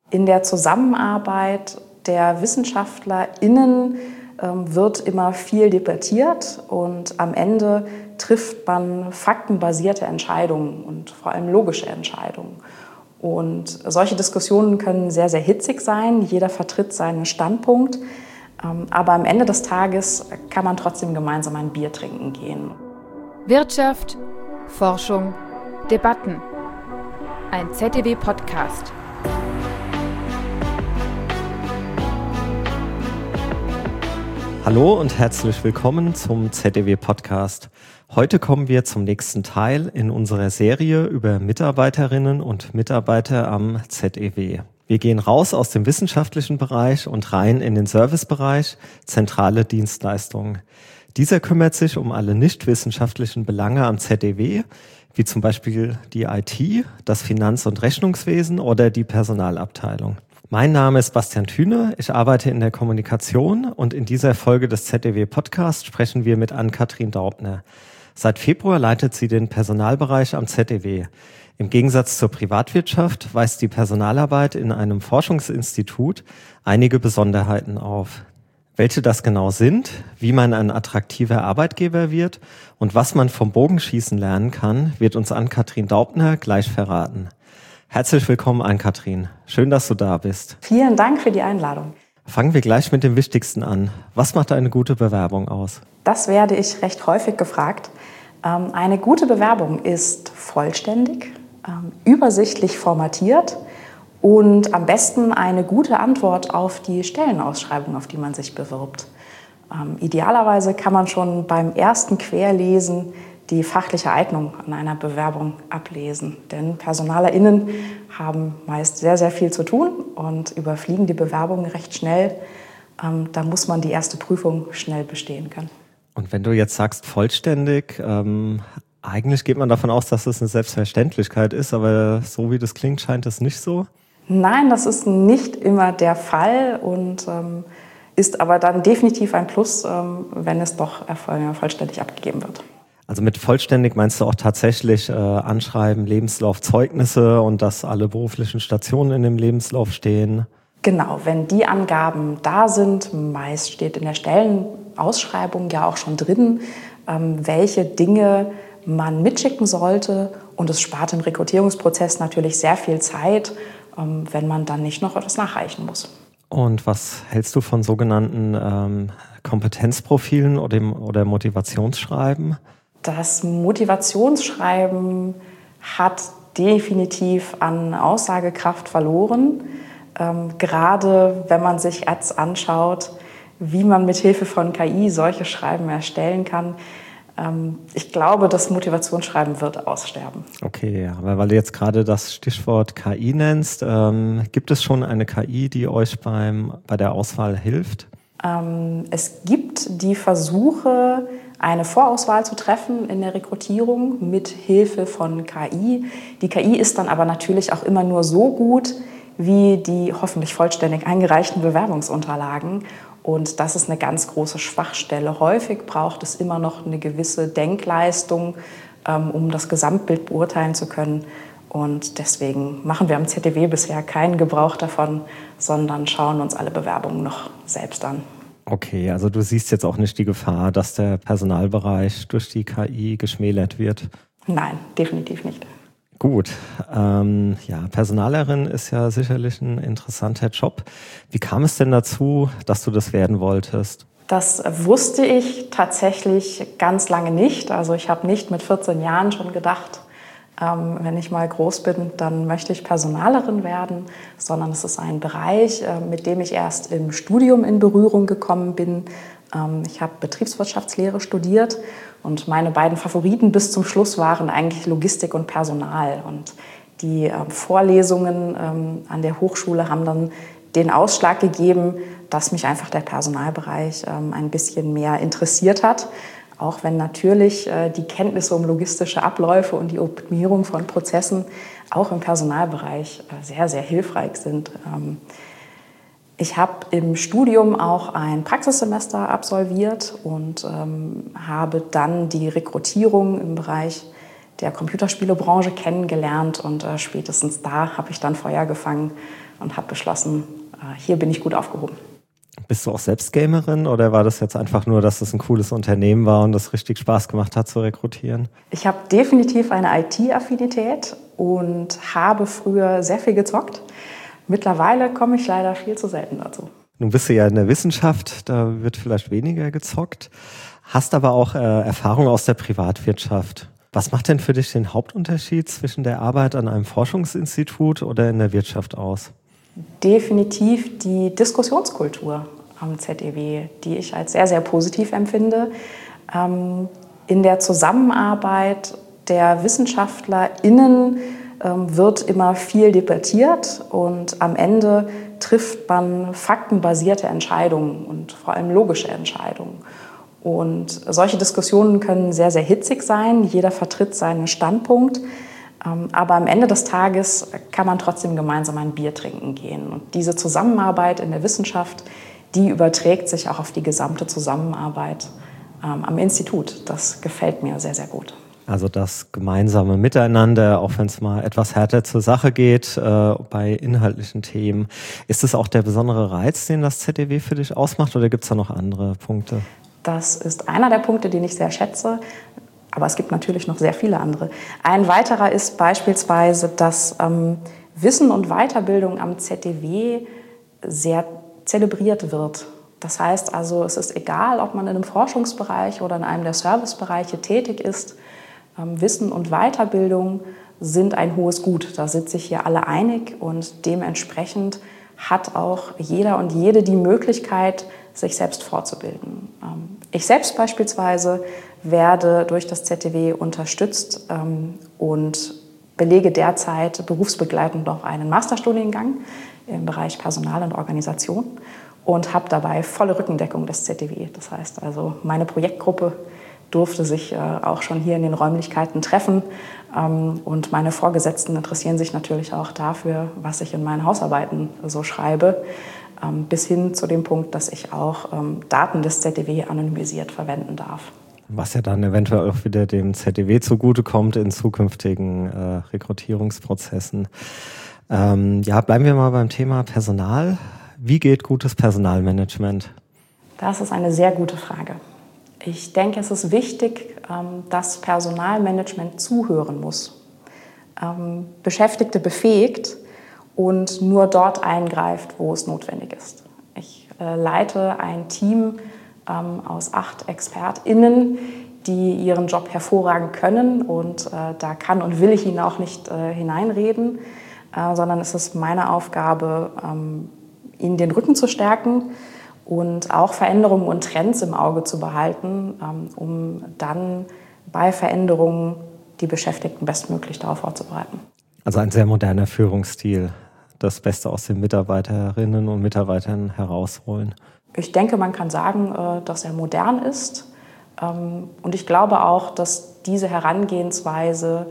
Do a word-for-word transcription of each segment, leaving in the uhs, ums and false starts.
In der Zusammenarbeit der WissenschaftlerInnen ähm, wird immer viel debattiert und am Ende trifft man faktenbasierte Entscheidungen und vor allem logische Entscheidungen. Und solche Diskussionen können sehr, sehr hitzig sein. Jeder vertritt seinen Standpunkt. Ähm, aber am Ende des Tages kann man trotzdem gemeinsam ein Bier trinken gehen. Wirtschaft, Forschung, Debatten. Ein Z D W-Podcast. Hallo und herzlich willkommen zum Z D W-Podcast. Heute kommen wir zum nächsten Teil in unserer Serie über Mitarbeiterinnen und Mitarbeiter am Z E W. Wir gehen raus aus dem wissenschaftlichen Bereich und rein in den Servicebereich, zentrale Dienstleistungen. Dieser kümmert sich um alle nichtwissenschaftlichen Belange am Z E W, wie zum Beispiel die I T, das Finanz- und Rechnungswesen oder die Personalabteilung. Mein Name ist Bastian Thüne, ich arbeite in der Kommunikation und in dieser Folge des Z D W-Podcasts sprechen wir mit Ann-Kathrin Daubner. Seit Februar leitet sie den Personalbereich am Z D W. Im Gegensatz zur Privatwirtschaft weist die Personalarbeit in einem Forschungsinstitut einige Besonderheiten auf. Welche das genau sind, wie man ein attraktiver Arbeitgeber wird und was man vom Bogenschießen lernen kann, wird uns Ann-Kathrin Daubner gleich verraten. Herzlich willkommen, Ann-Kathrin. Schön, dass du da bist. Vielen Dank für die Einladung. Fangen wir gleich mit dem Wichtigsten an. Was macht eine gute Bewerbung aus? Das werde ich recht häufig gefragt. Eine gute Bewerbung ist vollständig, übersichtlich formatiert und am besten eine gute Antwort auf die Stellenausschreibung, auf die man sich bewirbt. Idealerweise kann man schon beim ersten Querlesen die fachliche Eignung an einer Bewerbung ablesen. Denn PersonalerInnen haben meist sehr, sehr viel zu tun und überfliegen die Bewerbungen recht schnell. Ähm, da muss man die erste Prüfung schnell bestehen können. Und wenn du jetzt sagst vollständig, ähm, eigentlich geht man davon aus, dass das eine Selbstverständlichkeit ist, aber so wie das klingt, scheint es nicht so? Nein, das ist nicht immer der Fall und ähm, ist aber dann definitiv ein Plus, ähm, wenn es doch vollständig abgegeben wird. Also mit vollständig meinst du auch tatsächlich äh, Anschreiben, Lebenslauf, Zeugnisse und dass alle beruflichen Stationen in dem Lebenslauf stehen? Genau, wenn die Angaben da sind, meist steht in der Stellenausschreibung ja auch schon drin, ähm, welche Dinge man mitschicken sollte. Und es spart im Rekrutierungsprozess natürlich sehr viel Zeit, ähm, wenn man dann nicht noch etwas nachreichen muss. Und was hältst du von sogenannten ähm, Kompetenzprofilen oder, dem, oder Motivationsschreiben? Das Motivationsschreiben hat definitiv an Aussagekraft verloren. Ähm, gerade wenn man sich Ads anschaut, wie man mit Hilfe von K I solche Schreiben erstellen kann. Ähm, ich glaube, das Motivationsschreiben wird aussterben. Okay, aber weil du jetzt gerade das Stichwort K I nennst, ähm, gibt es schon eine K I, die euch beim, bei der Auswahl hilft? Ähm, es gibt die Versuche, eine Vorauswahl zu treffen in der Rekrutierung mit Hilfe von K I. Die K I ist dann aber natürlich auch immer nur so gut wie die hoffentlich vollständig eingereichten Bewerbungsunterlagen. Und das ist eine ganz große Schwachstelle. Häufig braucht es immer noch eine gewisse Denkleistung, um das Gesamtbild beurteilen zu können. Und deswegen machen wir am Z D W bisher keinen Gebrauch davon, sondern schauen uns alle Bewerbungen noch selbst an. Okay, also du siehst jetzt auch nicht die Gefahr, dass der Personalbereich durch die K I geschmälert wird? Nein, definitiv nicht. Gut, ähm, ja, Personalerin ist ja sicherlich ein interessanter Job. Wie kam es denn dazu, dass du das werden wolltest? Das wusste ich tatsächlich ganz lange nicht. Also ich habe nicht mit vierzehn Jahren schon gedacht, ähm, wenn ich mal groß bin, dann möchte ich Personalerin werden, sondern es ist ein Bereich, äh, mit dem ich erst im Studium in Berührung gekommen bin. Ähm, ich habe Betriebswirtschaftslehre studiert und meine beiden Favoriten bis zum Schluss waren eigentlich Logistik und Personal. Und die äh, Vorlesungen ähm, an der Hochschule haben dann den Ausschlag gegeben, dass mich einfach der Personalbereich ähm, ein bisschen mehr interessiert hat. Auch wenn natürlich äh, die Kenntnisse um logistische Abläufe und die Optimierung von Prozessen auch im Personalbereich äh, sehr, sehr hilfreich sind. Ähm, ich habe im Studium auch ein Praxissemester absolviert und ähm, habe dann die Rekrutierung im Bereich der Computerspielebranche kennengelernt. Und äh, spätestens da habe ich dann Feuer gefangen und habe beschlossen, hier bin ich gut aufgehoben. Bist du auch selbst Gamerin oder war das jetzt einfach nur, dass es ein cooles Unternehmen war und es richtig Spaß gemacht hat zu rekrutieren? Ich habe definitiv eine I T-Affinität und habe früher sehr viel gezockt. Mittlerweile komme ich leider viel zu selten dazu. Nun bist du ja in der Wissenschaft, da wird vielleicht weniger gezockt, hast aber auch äh, Erfahrung aus der Privatwirtschaft. Was macht denn für dich den Hauptunterschied zwischen der Arbeit an einem Forschungsinstitut oder in der Wirtschaft aus? Definitiv die Diskussionskultur am Z E W, die ich als sehr, sehr positiv empfinde. Ähm, in der Zusammenarbeit der WissenschaftlerInnen ähm, wird immer viel debattiert und am Ende trifft man faktenbasierte Entscheidungen und vor allem logische Entscheidungen. Und solche Diskussionen können sehr, sehr hitzig sein. Jeder vertritt seinen Standpunkt. Aber am Ende des Tages kann man trotzdem gemeinsam ein Bier trinken gehen. Und diese Zusammenarbeit in der Wissenschaft, die überträgt sich auch auf die gesamte Zusammenarbeit ähm, am Institut. Das gefällt mir sehr, sehr gut. Also das gemeinsame Miteinander, auch wenn es mal etwas härter zur Sache geht äh, bei inhaltlichen Themen. Ist das auch der besondere Reiz, den das Z E W für dich ausmacht, oder gibt es da noch andere Punkte? Das ist einer der Punkte, den ich sehr schätze. Aber es gibt natürlich noch sehr viele andere. Ein weiterer ist beispielsweise, dass ähm, Wissen und Weiterbildung am Z E W sehr zelebriert wird. Das heißt also, es ist egal, ob man in einem Forschungsbereich oder in einem der Servicebereiche tätig ist. Ähm, Wissen und Weiterbildung sind ein hohes Gut. Da sind sich hier alle einig und dementsprechend hat auch jeder und jede die Möglichkeit, sich selbst fortzubilden. Ähm, ich selbst beispielsweise werde durch das Z E W unterstützt ähm, und belege derzeit berufsbegleitend noch einen Masterstudiengang im Bereich Personal und Organisation und habe dabei volle Rückendeckung des Z E W. Das heißt also, meine Projektgruppe durfte sich äh, auch schon hier in den Räumlichkeiten treffen ähm, und meine Vorgesetzten interessieren sich natürlich auch dafür, was ich in meinen Hausarbeiten so schreibe, ähm, bis hin zu dem Punkt, dass ich auch ähm, Daten des Z E W anonymisiert verwenden darf. Was ja dann eventuell auch wieder dem Z E W zugutekommt in zukünftigen äh, Rekrutierungsprozessen. Ähm, ja, bleiben wir mal beim Thema Personal. Wie geht gutes Personalmanagement? Das ist eine sehr gute Frage. Ich denke, es ist wichtig, ähm, dass Personalmanagement zuhören muss, ähm, Beschäftigte befähigt und nur dort eingreift, wo es notwendig ist. Ich äh, leite ein Team aus acht ExpertInnen, die ihren Job hervorragend können. Und äh, da kann und will ich ihnen auch nicht äh, hineinreden, äh, sondern es ist meine Aufgabe, ähm, ihnen den Rücken zu stärken und auch Veränderungen und Trends im Auge zu behalten, ähm, um dann bei Veränderungen die Beschäftigten bestmöglich darauf vorzubereiten. Also ein sehr moderner Führungsstil, das Beste aus den Mitarbeiterinnen und Mitarbeitern herausholen. Ich denke, man kann sagen, dass er modern ist. Und ich glaube auch, dass diese Herangehensweise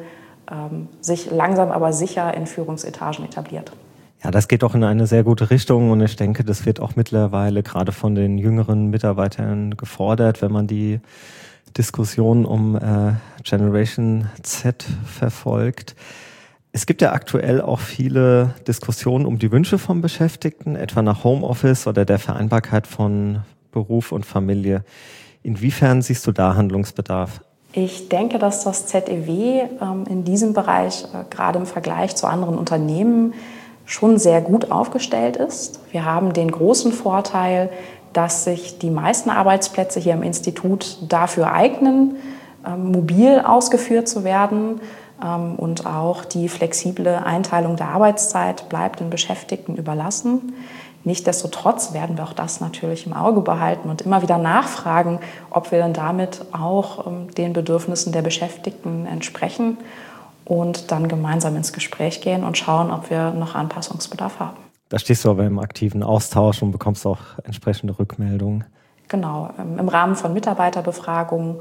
sich langsam aber sicher in Führungsetagen etabliert. Ja, das geht doch in eine sehr gute Richtung und ich denke, das wird auch mittlerweile gerade von den jüngeren Mitarbeitern gefordert, wenn man die Diskussion um äh, Generation Z verfolgt. Es gibt ja aktuell auch viele Diskussionen um die Wünsche von Beschäftigten, etwa nach Homeoffice oder der Vereinbarkeit von Beruf und Familie. Inwiefern siehst du da Handlungsbedarf? Ich denke, dass das Z E W ähm, in diesem Bereich, äh, gerade im Vergleich zu anderen Unternehmen, schon sehr gut aufgestellt ist. Wir haben den großen Vorteil, dass sich die meisten Arbeitsplätze hier im Institut dafür eignen, ähm, mobil ausgeführt zu werden. Und auch die flexible Einteilung der Arbeitszeit bleibt den Beschäftigten überlassen. Nichtsdestotrotz werden wir auch das natürlich im Auge behalten und immer wieder nachfragen, ob wir denn damit auch den Bedürfnissen der Beschäftigten entsprechen und dann gemeinsam ins Gespräch gehen und schauen, ob wir noch Anpassungsbedarf haben. Da stehst du aber im aktiven Austausch und bekommst auch entsprechende Rückmeldungen. Genau, im Rahmen von Mitarbeiterbefragungen.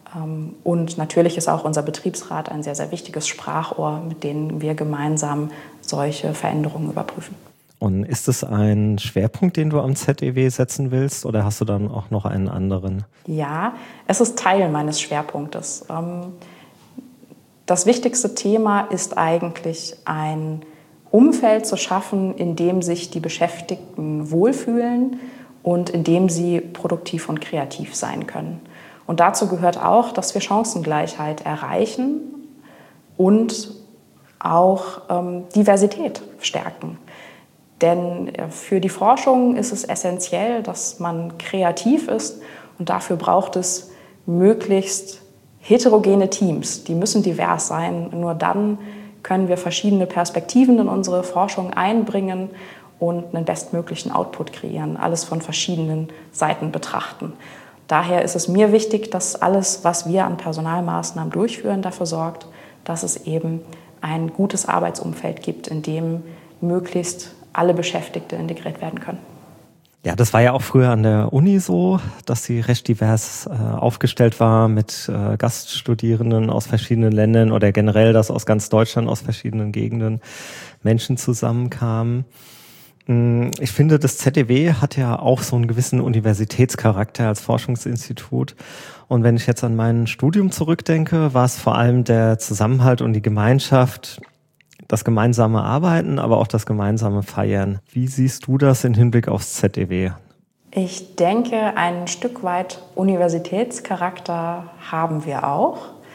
Und natürlich ist auch unser Betriebsrat ein sehr, sehr wichtiges Sprachrohr, mit dem wir gemeinsam solche Veränderungen überprüfen. Und ist es ein Schwerpunkt, den du am Z E W setzen willst, oder hast du dann auch noch einen anderen? Ja, es ist Teil meines Schwerpunktes. Das wichtigste Thema ist eigentlich ein Umfeld zu schaffen, in dem sich die Beschäftigten wohlfühlen und in dem sie produktiv und kreativ sein können. Und dazu gehört auch, dass wir Chancengleichheit erreichen und auch ähm, Diversität stärken. Denn für die Forschung ist es essentiell, dass man kreativ ist und dafür braucht es möglichst heterogene Teams. Die müssen divers sein. Nur dann können wir verschiedene Perspektiven in unsere Forschung einbringen und einen bestmöglichen Output kreieren, alles von verschiedenen Seiten betrachten. Daher ist es mir wichtig, dass alles, was wir an Personalmaßnahmen durchführen, dafür sorgt, dass es eben ein gutes Arbeitsumfeld gibt, in dem möglichst alle Beschäftigte integriert werden können. Ja, das war ja auch früher an der Uni so, dass sie recht divers äh, aufgestellt war mit äh, Gaststudierenden aus verschiedenen Ländern oder generell, dass aus ganz Deutschland, aus verschiedenen Gegenden Menschen zusammenkamen. Ich finde, das Z D W hat ja auch so einen gewissen Universitätscharakter als Forschungsinstitut. Und wenn ich jetzt an mein Studium zurückdenke, war es vor allem der Zusammenhalt und die Gemeinschaft, das gemeinsame Arbeiten, aber auch das gemeinsame Feiern. Wie siehst du das im Hinblick aufs Z D W? Ich denke, ein Stück weit Universitätscharakter haben wir auch.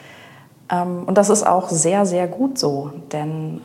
Und das ist auch sehr, sehr gut so, denn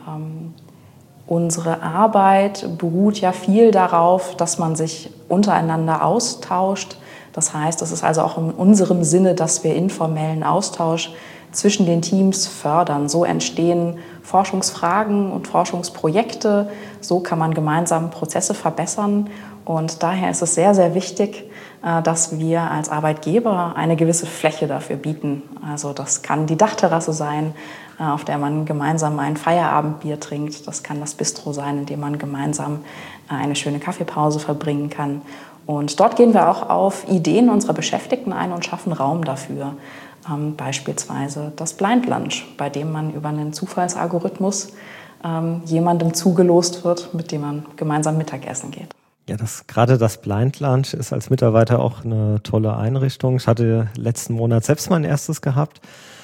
unsere Arbeit beruht ja viel darauf, dass man sich untereinander austauscht. Das heißt, es ist also auch in unserem Sinne, dass wir informellen Austausch zwischen den Teams fördern. So entstehen Forschungsfragen und Forschungsprojekte. So kann man gemeinsam Prozesse verbessern. Und daher ist es sehr, sehr wichtig, dass wir als Arbeitgeber eine gewisse Fläche dafür bieten. Also das kann die Dachterrasse sein, auf der man gemeinsam ein Feierabendbier trinkt. Das kann das Bistro sein, in dem man gemeinsam eine schöne Kaffeepause verbringen kann. Und dort gehen wir auch auf Ideen unserer Beschäftigten ein und schaffen Raum dafür. Ähm, beispielsweise das Blind Lunch, bei dem man über einen Zufallsalgorithmus ähm, jemandem zugelost wird, mit dem man gemeinsam Mittagessen geht. Ja, das, gerade das Blind Lunch ist als Mitarbeiter auch eine tolle Einrichtung. Ich hatte letzten Monat selbst mein erstes gehabt,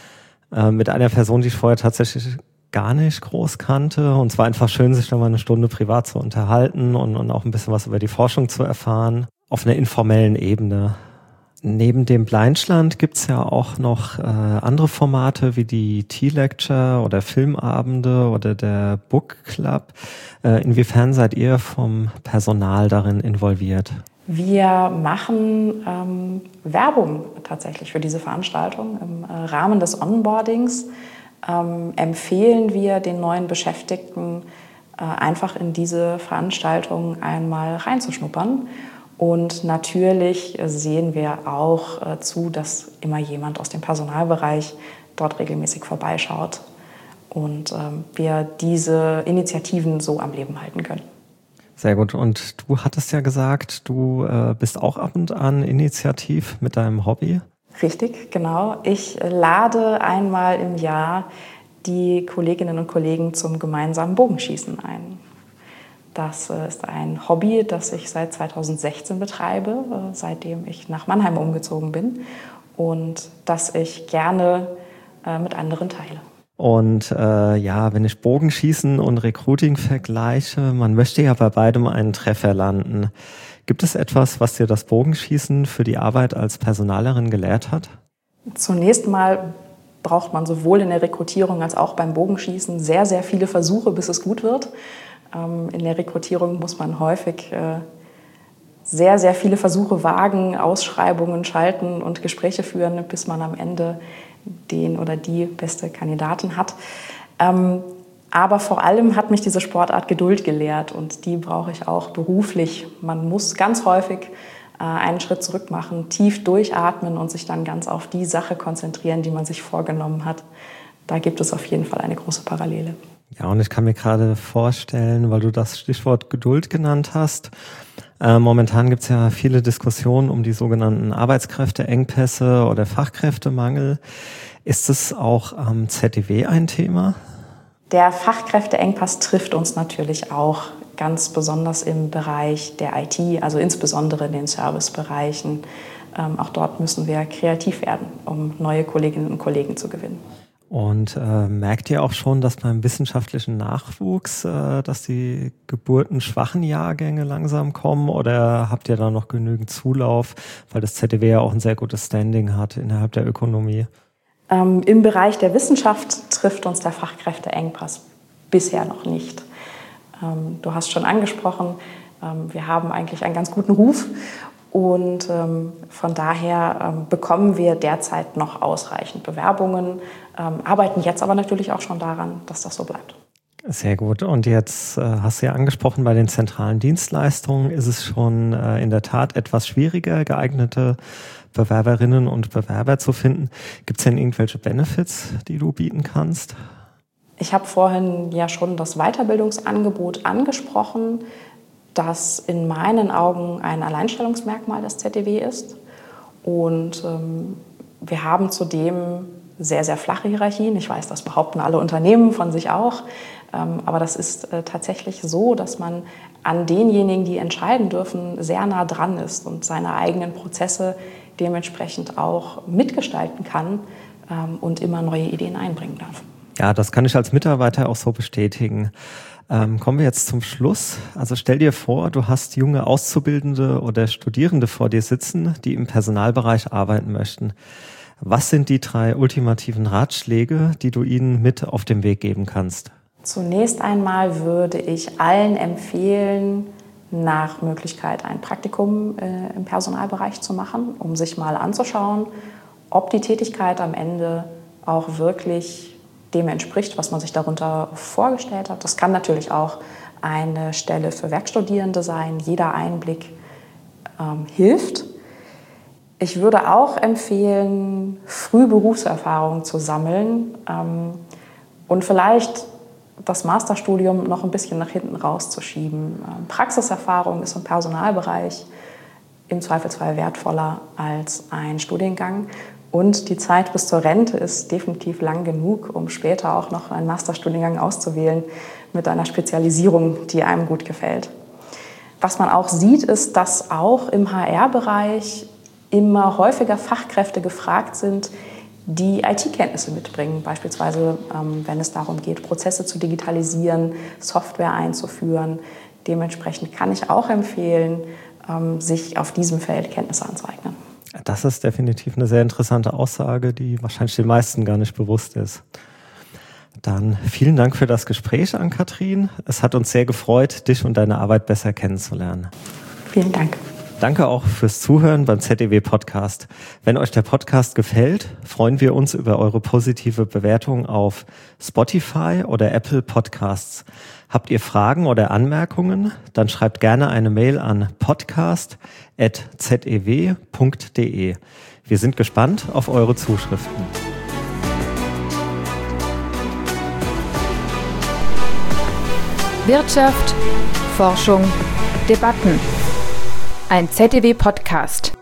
äh, mit einer Person, die ich vorher tatsächlich gar nicht groß kannte. Und es war einfach schön, sich dann mal eine Stunde privat zu unterhalten und, und auch ein bisschen was über die Forschung zu erfahren, auf einer informellen Ebene. Neben dem Blindschland gibt's ja auch noch äh, andere Formate wie die Tea-Lecture oder Filmabende oder der Book Club. Äh, inwiefern seid ihr vom Personal darin involviert? Wir machen ähm, Werbung tatsächlich für diese Veranstaltung. Im äh, Rahmen des Onboardings ähm, empfehlen wir den neuen Beschäftigten äh, einfach in diese Veranstaltung einmal reinzuschnuppern. Und natürlich sehen wir auch äh, zu, dass immer jemand aus dem Personalbereich dort regelmäßig vorbeischaut und ähm, wir diese Initiativen so am Leben halten können. Sehr gut. Und du hattest ja gesagt, du äh, bist auch ab und an initiativ mit deinem Hobby. Richtig, genau. Ich lade einmal im Jahr die Kolleginnen und Kollegen zum gemeinsamen Bogenschießen ein. Das ist ein Hobby, das ich seit zweitausendsechzehn betreibe, seitdem ich nach Mannheim umgezogen bin und das ich gerne mit anderen teile. Und äh, ja, wenn ich Bogenschießen und Recruiting vergleiche, man möchte ja bei beidem einen Treffer landen. Gibt es etwas, was dir das Bogenschießen für die Arbeit als Personalerin gelehrt hat? Zunächst mal braucht man sowohl in der Rekrutierung als auch beim Bogenschießen sehr, sehr viele Versuche, bis es gut wird. In der Rekrutierung muss man häufig sehr, sehr viele Versuche wagen, Ausschreibungen schalten und Gespräche führen, bis man am Ende den oder die beste Kandidatin hat. Aber vor allem hat mich diese Sportart Geduld gelehrt und die brauche ich auch beruflich. Man muss ganz häufig einen Schritt zurück machen, tief durchatmen und sich dann ganz auf die Sache konzentrieren, die man sich vorgenommen hat. Da gibt es auf jeden Fall eine große Parallele. Ja, und ich kann mir gerade vorstellen, weil du das Stichwort Geduld genannt hast, äh, momentan gibt es ja viele Diskussionen um die sogenannten Arbeitskräfteengpässe oder Fachkräftemangel. Ist es auch am Z D W ein Thema? Der Fachkräfteengpass trifft uns natürlich auch ganz besonders im Bereich der I T, also insbesondere in den Servicebereichen. Ähm, auch dort müssen wir kreativ werden, um neue Kolleginnen und Kollegen zu gewinnen. Und äh, merkt ihr auch schon, dass beim wissenschaftlichen Nachwuchs, äh, dass die geburtenschwachen Jahrgänge langsam kommen, oder habt ihr da noch genügend Zulauf, weil das Z D W ja auch ein sehr gutes Standing hat innerhalb der Ökonomie? Ähm, im Bereich der Wissenschaft trifft uns der Fachkräfteengpass bisher noch nicht. Ähm, du hast schon angesprochen, ähm, wir haben eigentlich einen ganz guten Ruf. Und ähm, von daher ähm, bekommen wir derzeit noch ausreichend Bewerbungen, ähm, arbeiten jetzt aber natürlich auch schon daran, dass das so bleibt. Sehr gut. Und jetzt äh, hast du ja angesprochen, bei den zentralen Dienstleistungen ist es schon äh, in der Tat etwas schwieriger, geeignete Bewerberinnen und Bewerber zu finden. Gibt es denn irgendwelche Benefits, die du bieten kannst? Ich habe vorhin ja schon das Weiterbildungsangebot angesprochen, das in meinen Augen ein Alleinstellungsmerkmal des Z D W ist. Und ähm, wir haben zudem sehr, sehr flache Hierarchien. Ich weiß, das behaupten alle Unternehmen von sich auch. Ähm, aber das ist äh, tatsächlich so, dass man an denjenigen, die entscheiden dürfen, sehr nah dran ist und seine eigenen Prozesse dementsprechend auch mitgestalten kann ähm, und immer neue Ideen einbringen darf. Ja, das kann ich als Mitarbeiter auch so bestätigen. Ähm, kommen wir jetzt zum Schluss. Also stell dir vor, du hast junge Auszubildende oder Studierende vor dir sitzen, die im Personalbereich arbeiten möchten. Was sind die drei ultimativen Ratschläge, die du ihnen mit auf den Weg geben kannst? Zunächst einmal würde ich allen empfehlen, nach Möglichkeit ein Praktikum äh, im Personalbereich zu machen, um sich mal anzuschauen, ob die Tätigkeit am Ende auch wirklich dem entspricht, was man sich darunter vorgestellt hat. Das kann natürlich auch eine Stelle für Werkstudierende sein. Jeder Einblick ähm, hilft. Ich würde auch empfehlen, früh Berufserfahrung zu sammeln ähm, und vielleicht das Masterstudium noch ein bisschen nach hinten rauszuschieben. Ähm, Praxiserfahrung ist im Personalbereich im Zweifelsfall wertvoller als ein Studiengang. Und die Zeit bis zur Rente ist definitiv lang genug, um später auch noch einen Masterstudiengang auszuwählen mit einer Spezialisierung, die einem gut gefällt. Was man auch sieht, ist, dass auch im H R-Bereich immer häufiger Fachkräfte gefragt sind, die I T-Kenntnisse mitbringen. Beispielsweise, ähm, wenn es darum geht, Prozesse zu digitalisieren, Software einzuführen. Dementsprechend kann ich auch empfehlen, ähm, sich auf diesem Feld Kenntnisse anzueignen. Das ist definitiv eine sehr interessante Aussage, die wahrscheinlich den meisten gar nicht bewusst ist. Dann vielen Dank für das Gespräch, Ann-Kathrin. Es hat uns sehr gefreut, dich und deine Arbeit besser kennenzulernen. Vielen Dank. Danke auch fürs Zuhören beim Z D W Podcast. Wenn euch der Podcast gefällt, freuen wir uns über eure positive Bewertung auf Spotify oder Apple Podcasts. Habt ihr Fragen oder Anmerkungen? Dann schreibt gerne eine Mail an podcast at z e w punkt d e. Wir sind gespannt auf eure Zuschriften. Wirtschaft, Forschung, Debatten. Ein Z D W Podcast.